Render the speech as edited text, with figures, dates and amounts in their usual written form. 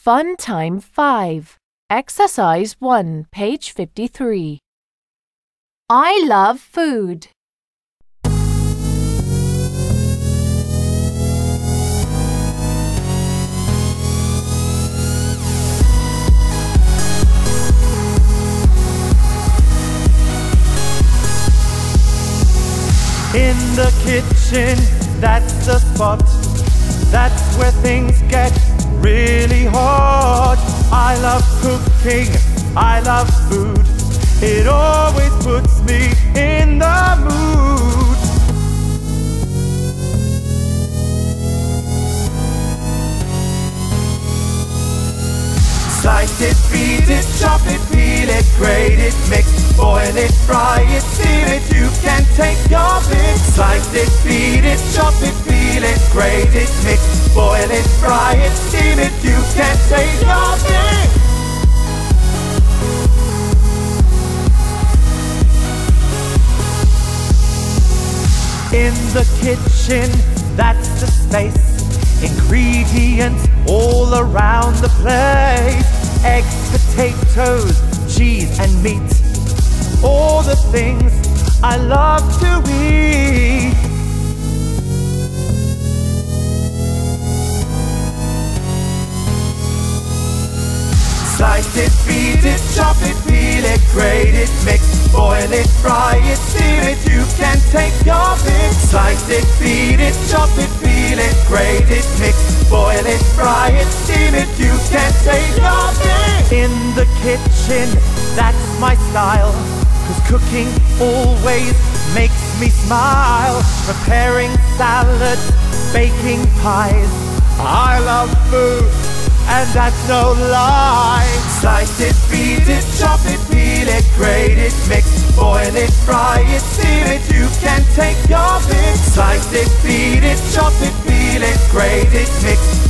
Fun Time 5, Exercise 1, page 53. I love food. In the kitchen, that's the spot. That's where things get really hot. I love cooking, I love food. It always puts me in the mood. Slice it, feed it, chop it, peel it, grate it, mix, boil it, fry it, steam it, you can take your pick. Slice it, feed it, chop it, peel it, grate it, mix, boil it, fry it, steam it, you can take your pick. In the kitchen, that's the space. Ingredients all around the place. Eggs, potatoes, cheese and meat. All the things I love to eat. Slice it, feed it, chop it, peel it, grate it, mix, boil it, fry it, steam it, you can take your pick. Slice it, feed it, chop it, peel it, grate it, mix, boil it, fry it, steam it, you can take your pick. In the kitchen, that's my style, 'cause cooking always makes me smile. Preparing salads, baking pies, I love food, and that's no lie. Slice it, feed it, chop it, peel it, grate it, mix, boil it, fry it, steam it, you can take your pick. Slice it, feed it, chop it, peel it, grate it, mix,